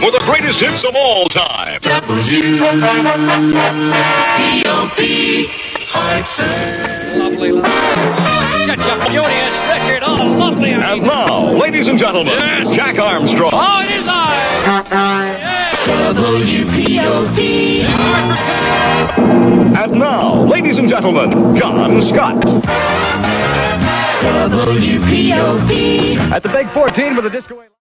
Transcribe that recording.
for the greatest hits of all time. WPOP Hartford. Lovely. Such a beauteous record. Oh, lovely. And now, ladies and gentlemen, Yes. Jack Armstrong. Oh, it is I. WPOP Hartford. And now, ladies and gentlemen, John Scott. WPOP At the Big 14 with a disco.